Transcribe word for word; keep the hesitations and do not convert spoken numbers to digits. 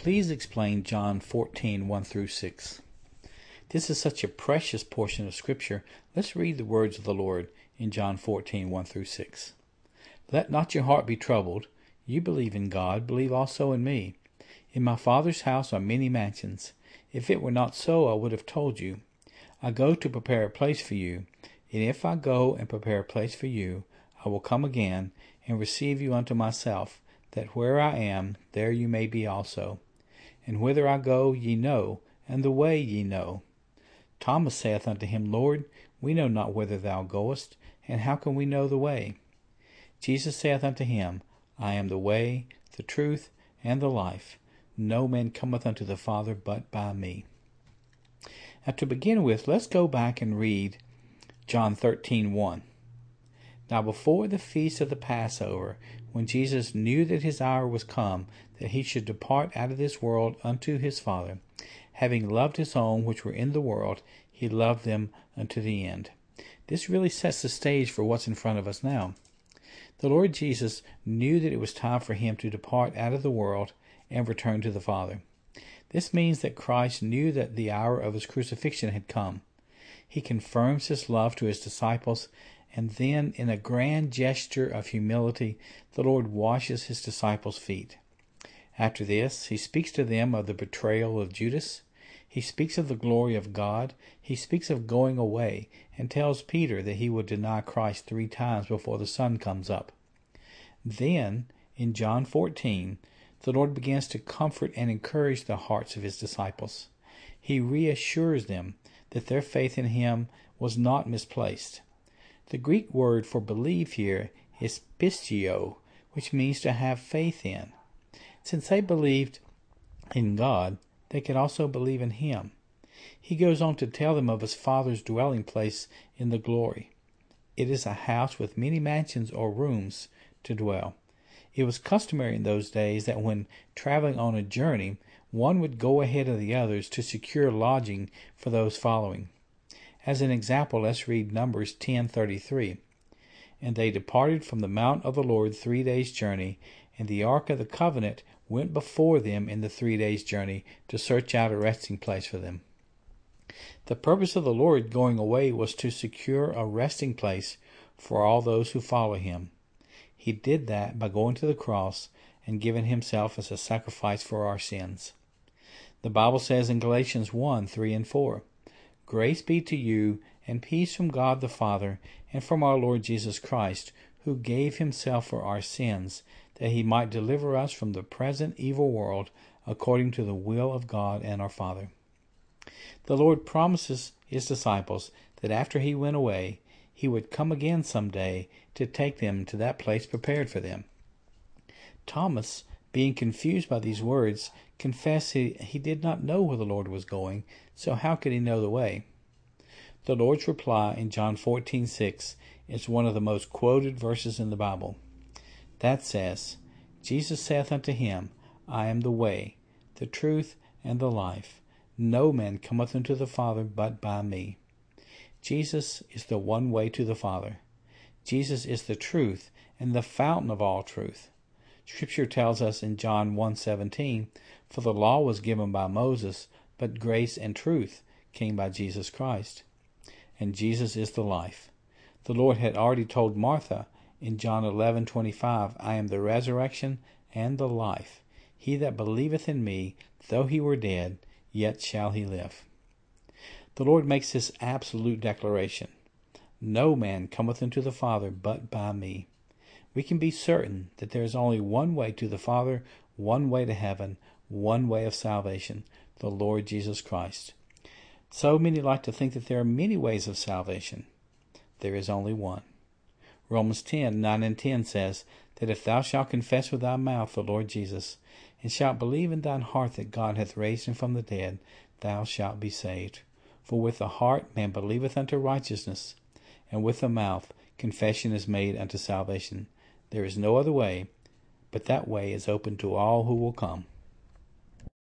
please explain John fourteen, one through six? This is such a precious portion of Scripture. Let's read the words of the Lord in John fourteen, one through six. Let not your heart be troubled. You believe in God, believe also in me. In my Father's house are many mansions. If it were not so, I would have told you. I go to prepare a place for you. And if I go and prepare a place for you, I will come again and receive you unto myself, that where I am, there you may be also. And whither I go ye know, and the way ye know. Thomas saith unto him, Lord, we know not whither thou goest, and how can we know the way? Jesus saith unto him, I am the way, the truth, and the life. No man cometh unto the Father but by me. Now to begin with, let's go back and read John thirteen, one. Now before the feast of the Passover, when Jesus knew that his hour was come, that he should depart out of this world unto his Father, having loved his own which were in the world, he loved them unto the end. This really sets the stage for what's in front of us now. The Lord Jesus knew that it was time for him to depart out of the world and return to the Father. This means that Christ knew that the hour of his crucifixion had come. He confirms his love to his disciples, and then in a grand gesture of humility, the Lord washes his disciples' feet. After this, he speaks to them of the betrayal of Judas. He speaks of the glory of God. He speaks of going away and tells Peter that he will deny Christ three times before the sun comes up. Then, in John fourteen, the Lord begins to comfort and encourage the hearts of his disciples. He reassures them that their faith in him was not misplaced. The Greek word for believe here is pistio, which means to have faith in. Since they believed in God, they could also believe in him. He goes on to tell them of his Father's dwelling place in the glory. It is a house with many mansions or rooms to dwell. It was customary in those days that when traveling on a journey, one would go ahead of the others to secure lodging for those following. As an example, let's read Numbers ten thirty-three. And they departed from the mount of the Lord three days' journey, and the ark of the covenant went before them in the three days' journey to search out a resting place for them. The purpose of the Lord going away was to secure a resting place for all those who follow him. He did that by going to the cross and giving himself as a sacrifice for our sins. The Bible says in Galatians one, three and four, Grace be to you and peace from God the Father and from our Lord Jesus Christ, who gave himself for our sins, that he might deliver us from the present evil world according to the will of God and our Father. The Lord promises his disciples that after he went away, he would come again someday to take them to that place prepared for them. Thomas, being confused by these words, confessed he, he did not know where the Lord was going, so how could he know the way? The Lord's reply in John fourteen six is one of the most quoted verses in the Bible. That says, Jesus saith unto him, I am the way, the truth, and the life. No man cometh unto the Father but by me. Jesus is the one way to the Father. Jesus is the truth and the fountain of all truth. Scripture tells us in John one seventeen, For the law was given by Moses, but grace and truth came by Jesus Christ. And Jesus is the life. The Lord had already told Martha in John eleven twenty-five, I am the resurrection and the life. He that believeth in me, though he were dead, yet shall he live. The Lord makes this absolute declaration. No man cometh unto the Father but by me. We can be certain that there is only one way to the Father, one way to heaven, one way of salvation, the Lord Jesus Christ. So many like to think that there are many ways of salvation. There is only one. Romans ten, nine and ten says that if thou shalt confess with thy mouth the Lord Jesus, and shalt believe in thine heart that God hath raised him from the dead, thou shalt be saved. For with the heart man believeth unto righteousness, and with the mouth confession is made unto salvation. There is no other way, but that way is open to all who will come.